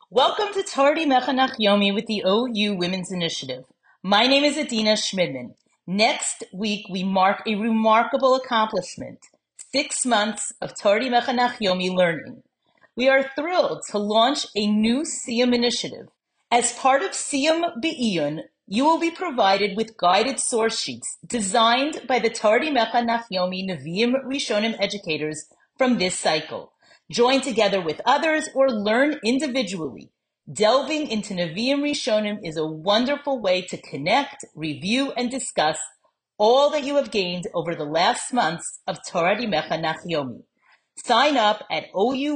Welcome to Tardi Mechanach Yomi with the OU Women's Initiative. My name is Adina Schmidman. Next week, we mark a remarkable accomplishment, 6 months of Tardi Mechanach Yomi learning. We are thrilled to launch a new Siyum initiative. As part of Siyum Be'iyun, you will be provided with guided source sheets designed by the Tardi Mechanach Yomi Nevi'im Rishonim educators from this cycle. Join together with others or learn individually. Delving into Nevi'im Rishonim is a wonderful way to connect, review, and discuss all that you have gained over the last months of Tardi Mechanach Yomi. Sign up at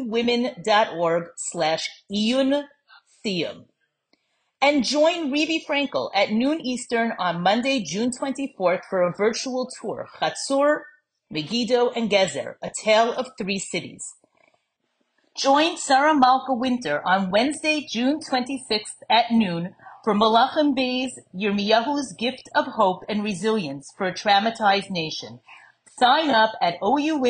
ouwomen.org/iyun siyum. And join Revi Frankel at noon Eastern on Monday, June 24th for a virtual tour, Chatzor, Megiddo, and Gezer, a tale of 3 cities. Join Sarah Malka Winter on Wednesday, June 26th at noon for Malachim Bey's Yirmiyahu's Gift of Hope and Resilience for a Traumatized Nation. Sign up at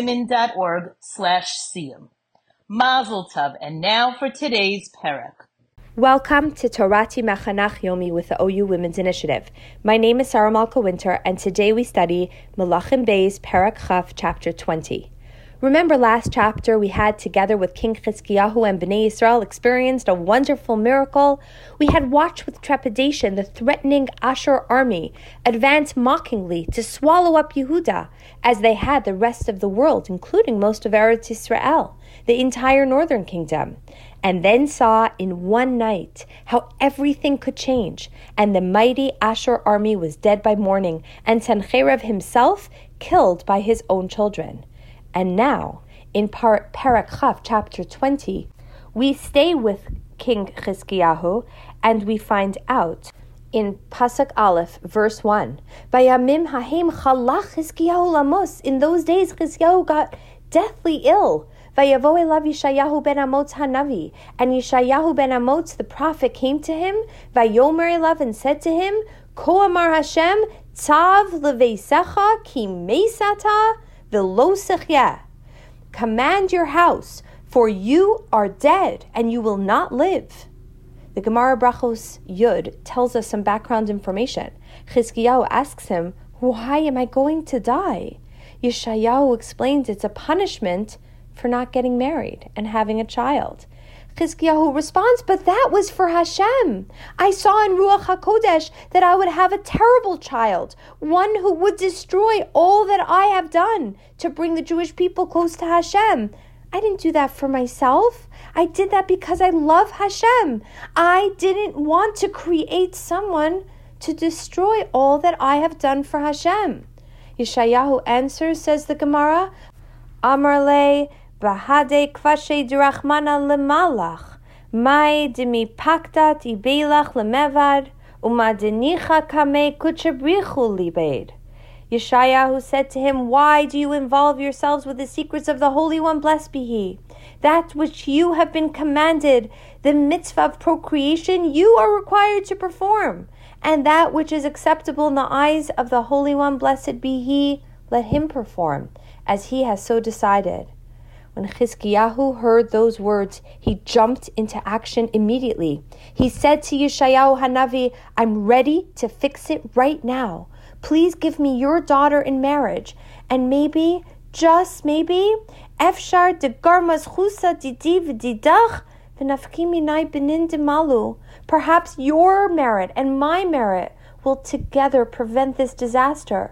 ouwomen.org/siyum. Mazel Tov, and now for today's parak. Welcome to Torati Mechanach Yomi with the OU Women's Initiative. My name is Sarah Malka Winter, and today we study Malachim Bey's Parak Chaf, chapter 20. Remember last chapter we had, together with King Chizkiyahu and Bnei Yisrael, experienced a wonderful miracle. We had watched with trepidation the threatening Ashur army advance mockingly to swallow up Yehuda, as they had the rest of the world, including most of Eretz Yisrael, the entire northern kingdom, and then saw in one night how everything could change, and the mighty Ashur army was dead by morning, and Sancheirav himself killed by his own children. And now, in Parak Chaf, chapter 20, we stay with King Chizkiyahu, and we find out in Pasuk Aleph, verse 1, Bayamim hahem chalach Chizkiyahu lamos. In those days, Chizkiyahu got deathly ill. Vayavo elav Yeshayahu ben Amotz hanavi. And Yeshayahu ben Amotz, the prophet, came to him, Vayomer elav, and said to him, Ko amar Hashem, Tzav leveisecha ki meisata v'lo sechya. Command your house, for you are dead, and you will not live. The Gemara Brachos Yud tells us some background information. Chizkiyahu asks him, why am I going to die? Yeshayahu explains it's a punishment for not getting married and having a child. Chizkiyahu responds, but that was for Hashem. I saw in Ruach HaKodesh that I would have a terrible child, one who would destroy all that I have done to bring the Jewish people close to Hashem. I didn't do that for myself. I did that because I love Hashem. I didn't want to create someone to destroy all that I have done for Hashem. Yeshayahu answers, says the Gemara, Amar le Bahade kvashe dirachmana lemalach, mai demi paktat ibelach lemevad, umadenicha kame kuchabrichu libed. Yeshayahu said to him, why do you involve yourselves with the secrets of the Holy One, blessed be He? That which you have been commanded, the mitzvah of procreation, you are required to perform. And that which is acceptable in the eyes of the Holy One, blessed be He, let him perform, as he has so decided. When Chizkiyahu heard those words, he jumped into action immediately. He said to Yeshayahu Hanavi, I'm ready to fix it right now. Please give me your daughter in marriage, and maybe, just maybe, Efshar de garmaz chusa didi v'didach v'nafki minai benin demalu. Perhaps your merit and my merit will together prevent this disaster.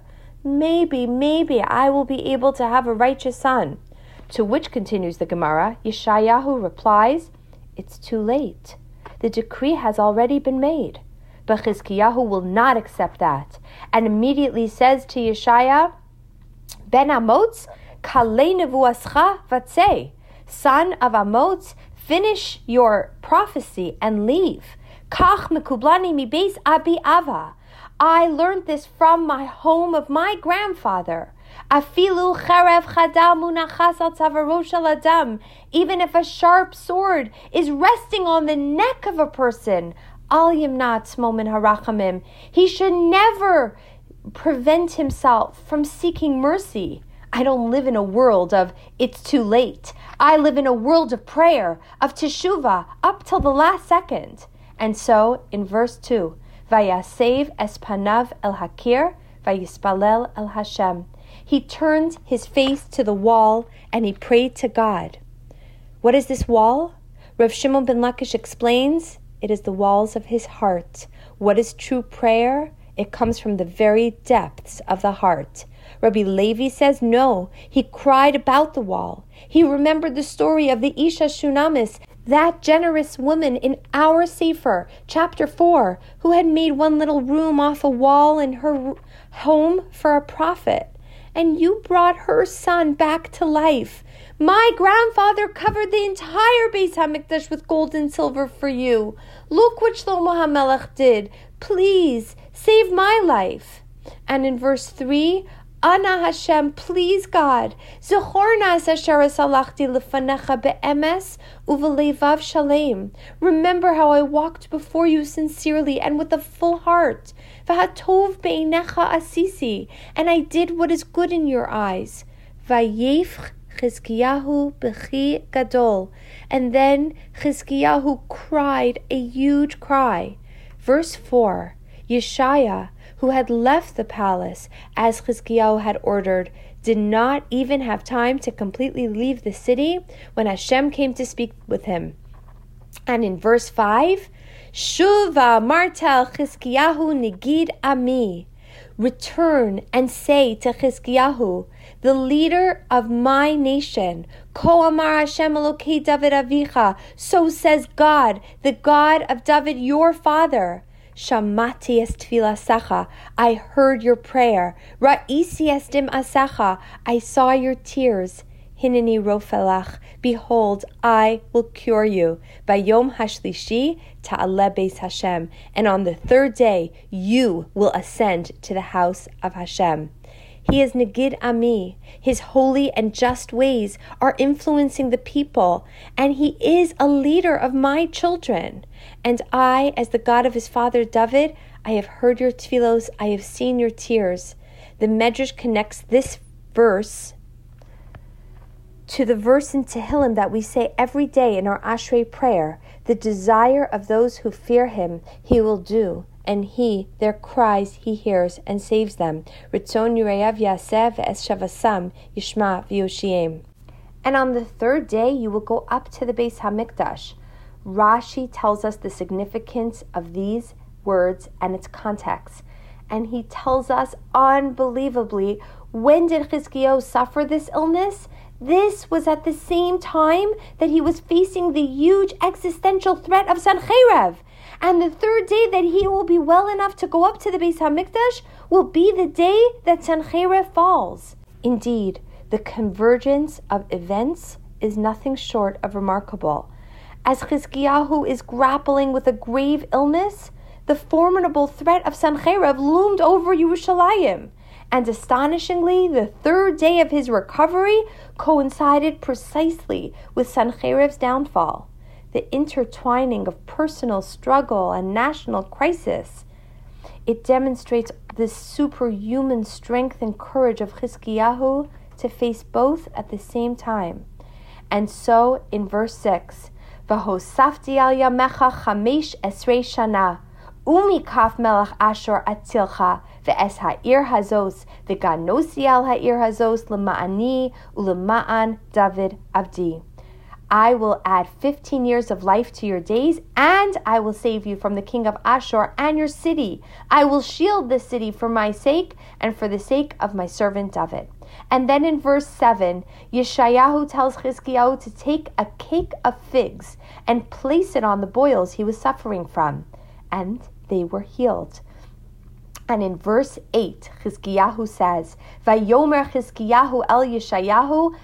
Maybe I will be able to have a righteous son. To which, continues the Gemara, Yeshayahu replies, it's too late. The decree has already been made. But Chizkiyahu will not accept that, and immediately says to Yeshaya, Ben Amotz, kalei nevuascha vatzeh. Son of Amotz, finish your prophecy and leave. Kach mekublani mi beis abi ava. I learned this from my home of my grandfather. Afilu cherev chadal munachas al tzavarosh al adam. Even if a sharp sword is resting on the neck of a person, al yimnat momin harachamim. He should never prevent himself from seeking mercy. I don't live in a world of it's too late. I live in a world of prayer, of teshuvah, up till the last second. And so, in verse 2, Vayasev es panav el hakir, vayispalel el Hashem. He turned his face to the wall and he prayed to God. What is this wall? Rav Shimon ben Lakish explains, it is the walls of his heart. What is true prayer? It comes from the very depths of the heart. Rabbi Levi says no, he cried about the wall. He remembered the story of the Isha Shunamis, that generous woman in our Sefer, chapter 4, who had made one little room off a wall in her home for a prophet. And you brought her son back to life. My grandfather covered the entire Beis HaMikdash with gold and silver for you. Look what Shlomo HaMelech did. Please, save my life. And in verse 3, Ana Hashem, please God, Zechorna es asher salachti lefanecha be'emes uvelevav shalem. Remember how I walked before you sincerely and with a full heart. V'hatov be'einecha asisi, and I did what is good in your eyes. Vayef Chizkiyahu b'chi gadol, and then Chizkiyahu cried a huge cry. Verse 4, Yeshaya, who had left the palace as Chizkiyahu had ordered, did not even have time to completely leave the city when Hashem came to speak with him. And in verse 5, Shuva martel Chizkiyahu nigid ami. Return and say to Chizkiyahu, the leader of my nation, Ko amar Hashem Elokei David Avicha, so says God, the God of David your father. Shamati es tfilasacha, I heard your prayer. Ra'isi es dim asacha, I saw your tears. Hineni rofelach, behold, I will cure you. Bayom hashlishi ta'ale beis Hashem, and on the third day you will ascend to the house of Hashem. He is Negid Ami. His holy and just ways are influencing the people, and he is a leader of my children. And I, as the God of his father David, I have heard your tefillos, I have seen your tears. The Medrash connects this verse to the verse in Tehillim that we say every day in our Ashrei prayer. The desire of those who fear him, he will do, and he, their cries, he hears and saves them. Ritzon Yureyav Yaseh ve'es Shavasam Yishma v'Yoshiem. And on the third day you will go up to the Beis HaMikdash. Rashi tells us the significance of these words and its context. And he tells us unbelievably, when did Chizkiyahu suffer this illness? This was at the same time that he was facing the huge existential threat of Sancheirav. And the third day that he will be well enough to go up to the Beis HaMikdash will be the day that Sancheirav falls. Indeed, the convergence of events is nothing short of remarkable. As Chizkiyahu is grappling with a grave illness, the formidable threat of Sancheirav loomed over Yerushalayim. And astonishingly, the third day of his recovery coincided precisely with Sancheirav's downfall. The intertwining of personal struggle and national crisis. It demonstrates the superhuman strength and courage of Chizkiyahu to face both at the same time. And so, in verse 6, V'hosafti al yamecha chamesh esrei shana, umikaf melech Ashur atzilcha, ve'es ha'ir hazos, ve'ganosi al ha'ir hazos lema'ani ulema'an David avdi. I will add 15 years of life to your days, and I will save you from the king of Ashur and your city. I will shield this city for my sake and for the sake of my servant David. And then in verse 7, Yeshayahu tells Chizkiyahu to take a cake of figs and place it on the boils he was suffering from. And they were healed. And in verse 8, Chizkiyahu says, Vayomer Chizkiyahu el Yeshayahu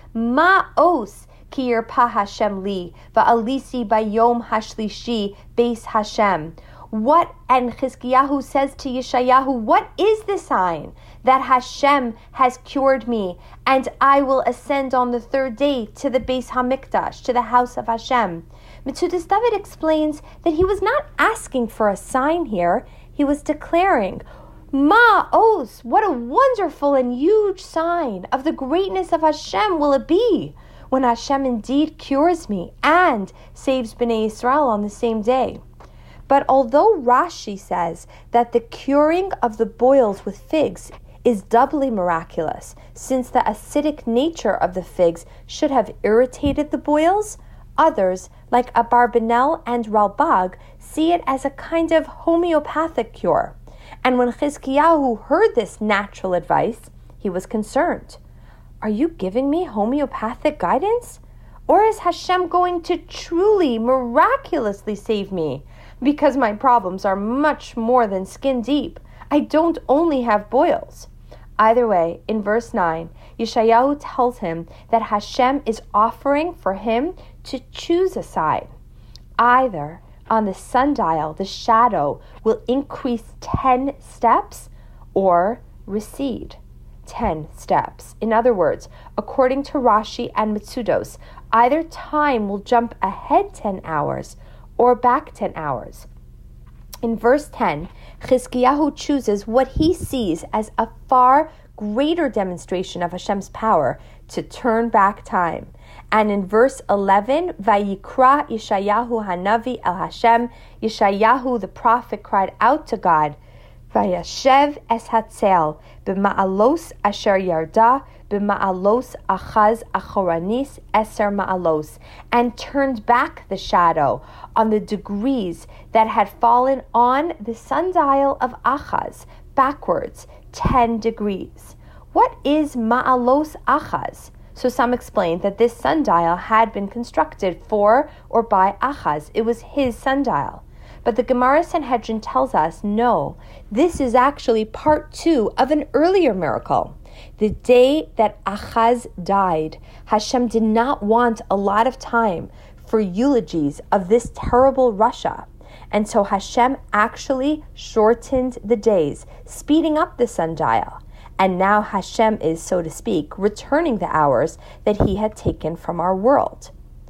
ma'os ki yirpa Hashem li, va'alisi bayom hashlishi beis Hashem. What, and Chizkiyahu says to Yeshayahu, what is the sign that Hashem has cured me, and I will ascend on the third day to the Beis HaMikdash, to the house of Hashem? Metzudas David explains that he was not asking for a sign here, he was declaring, Ma'os, what a wonderful and huge sign of the greatness of Hashem will it be when Hashem indeed cures me and saves Bnei Israel on the same day. But although Rashi says that the curing of the boils with figs is doubly miraculous, since the acidic nature of the figs should have irritated the boils, others, like Abarbanel and Ralbag, see it as a kind of homeopathic cure. And when Chizkiyahu heard this natural advice, he was concerned. Are you giving me homeopathic guidance? Or is Hashem going to truly, miraculously save me? Because my problems are much more than skin deep. I don't only have boils. Either way, in verse 9, Yeshayahu tells him that Hashem is offering for him to choose a side. Either on the sundial, the shadow will increase 10 steps or recede 10 steps. In other words, according to Rashi and Mitsudos, either time will jump ahead 10 hours or back 10 hours. In verse 10, Chizkiyahu chooses what he sees as a far greater demonstration of Hashem's power to turn back time. And in verse 11, Vayikra Yeshayahu Hanavi El Hashem, Yeshayahu the prophet cried out to God, Vayashev es hatzel, b'ma'alos asher yarda, b'ma'alos achaz achoranis eser ma'alos, and turned back the shadow on the degrees that had fallen on the sundial of Achaz, backwards 10 degrees. What is ma'alos Achaz? So some explain that this sundial had been constructed for or by Achaz. It was his sundial. But the Gemara Sanhedrin tells us, no, this is actually part 2 of an earlier miracle. The day that Achaz died, Hashem did not want a lot of time for eulogies of this terrible Rasha. And so Hashem actually shortened the days, speeding up the sundial. And now Hashem is, so to speak, returning the hours that he had taken from our world.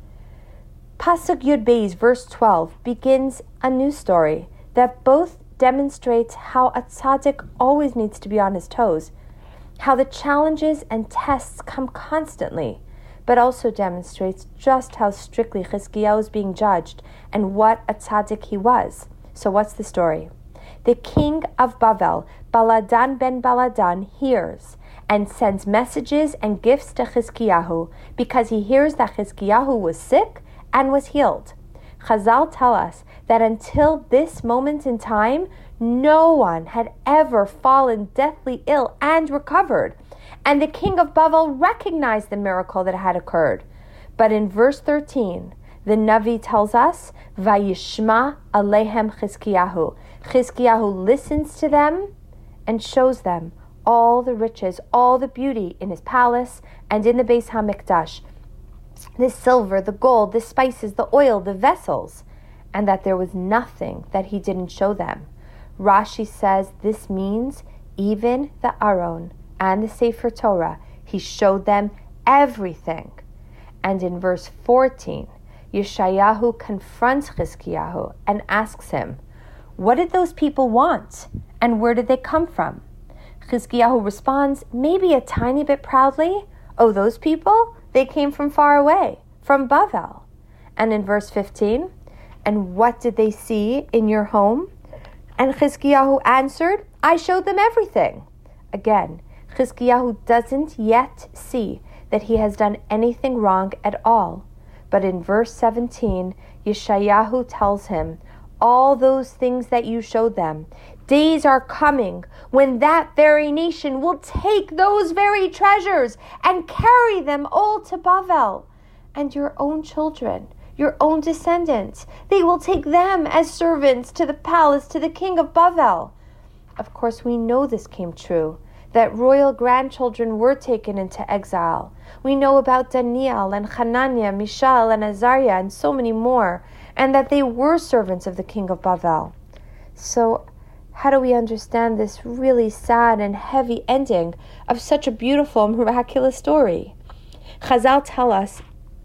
Pasuk Yud Beis, verse 12, begins a new story that both demonstrates how a tzaddik always needs to be on his toes, how the challenges and tests come constantly, but also demonstrates just how strictly Chizkiyahu is being judged and what a tzaddik he was. So what's the story? The king of Bavel, Baladan ben Baladan, hears and sends messages and gifts to Chizkiyahu because he hears that Chizkiyahu was sick and was healed. Chazal tell us that until this moment in time, no one had ever fallen deathly ill and recovered. And the king of Bavel recognized the miracle that had occurred. But in verse 13, the Navi tells us, Vayishma alehem Chizkiyahu. Chizkiyahu listens to them and shows them all the riches, all the beauty in his palace and in the Beis HaMikdash, the silver, the gold, the spices, the oil, the vessels, and that there was nothing that he didn't show them. Rashi says this means even the Aron and the Sefer Torah, he showed them everything. And in verse 14, Yeshayahu confronts Chizkiyahu and asks him, what did those people want and where did they come from? Chizkiyahu responds, maybe a tiny bit proudly, oh, those people? They came from far away, from Bavel. And in verse 15, and what did they see in your home? And Chizkiyahu answered, I showed them everything. Again, Chizkiyahu doesn't yet see that he has done anything wrong at all. But in verse 17, Yeshayahu tells him, all those things that you showed them, days are coming when that very nation will take those very treasures and carry them all to Bavel. And your own children, your own descendants, they will take them as servants to the palace, to the king of Bavel. Of course, we know this came true, that royal grandchildren were taken into exile. We know about Daniel and Hananiah, Mishael and Azariah and so many more, and that they were servants of the king of Bavel. So how do we understand this really sad and heavy ending of such a beautiful, miraculous story? Chazal tell us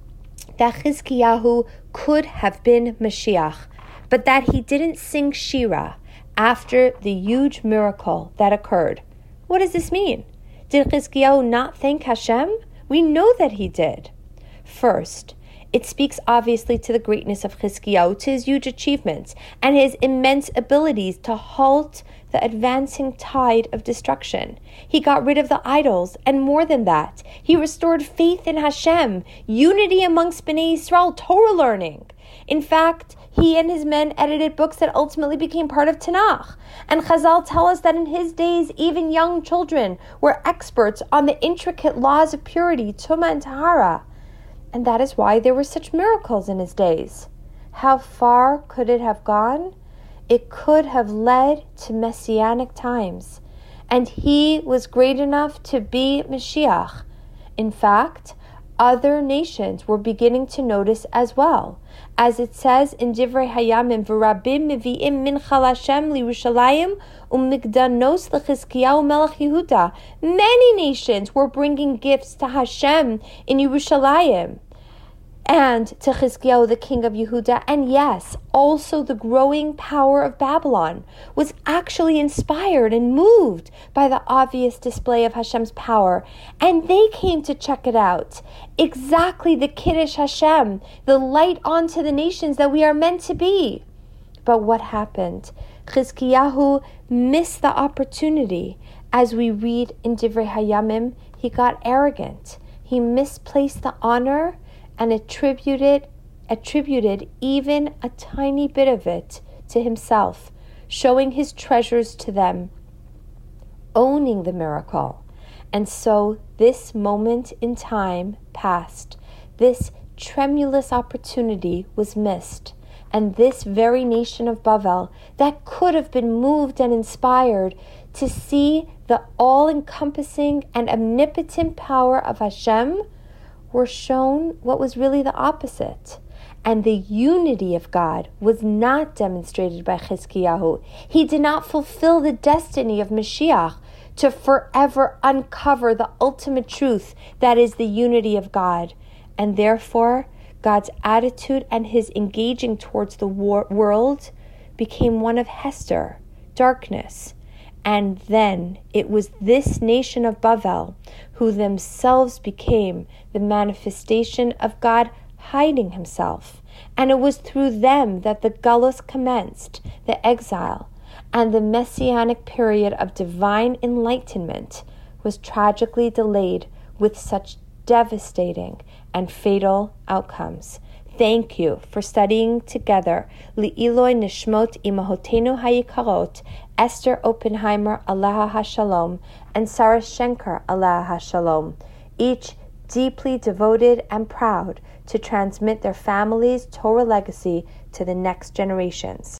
that Chizkiyahu could have been Mashiach, but that he didn't sing Shira after the huge miracle that occurred. What does this mean? Did Chizkiyahu not thank Hashem? We know that he did. First, it speaks obviously to the greatness of Chizkiyahu, to his huge achievements, and his immense abilities to halt the advancing tide of destruction. He got rid of the idols, and more than that, he restored faith in Hashem, unity amongst Bnei Yisrael, Torah learning. In fact, he and his men edited books that ultimately became part of Tanakh. And Chazal tell us that in his days, even young children were experts on the intricate laws of purity, Tumah and Tahara. And that is why there were such miracles in his days. How far could it have gone? It could have led to messianic times. And he was great enough to be Mashiach. In fact, other nations were beginning to notice as well. As it says in Divrei Hayamim, V'rabim mevi'im min chal Hashem liYerushalayim u'migdanos leChizkiyahu melech Yehuda. Many nations were bringing gifts to Hashem in Yerushalayim and to Chizkiyahu, the king of Yehuda. And yes, also the growing power of Babylon was actually inspired and moved by the obvious display of Hashem's power. And they came to check it out. Exactly the Kiddush Hashem, the light onto the nations that we are meant to be. But what happened? Chizkiyahu missed the opportunity. As we read in Divrei Hayamim, he got arrogant. He misplaced the honor and attributed even a tiny bit of it to himself, showing his treasures to them, owning the miracle. And so this moment in time passed. This tremulous opportunity was missed. And this very nation of Bavel that could have been moved and inspired to see the all-encompassing and omnipotent power of Hashem were shown what was really the opposite. And the unity of God was not demonstrated by Chizkiyahu. He did not fulfill the destiny of Mashiach to forever uncover the ultimate truth that is the unity of God. And therefore, God's attitude and his engaging towards the world became one of Hester, darkness. And then it was this nation of Bavel who themselves became the manifestation of God hiding himself. And it was through them that the Galus commenced, the exile, and the messianic period of divine enlightenment was tragically delayed with such devastating and fatal outcomes. Thank you for studying together Li'iloi Nishmot Imahotenu Hayikarot, Esther Oppenheimer Alaha HaShalom, and Sarah Schenker Alaha HaShalom, each deeply devoted and proud to transmit their family's Torah legacy to the next generations.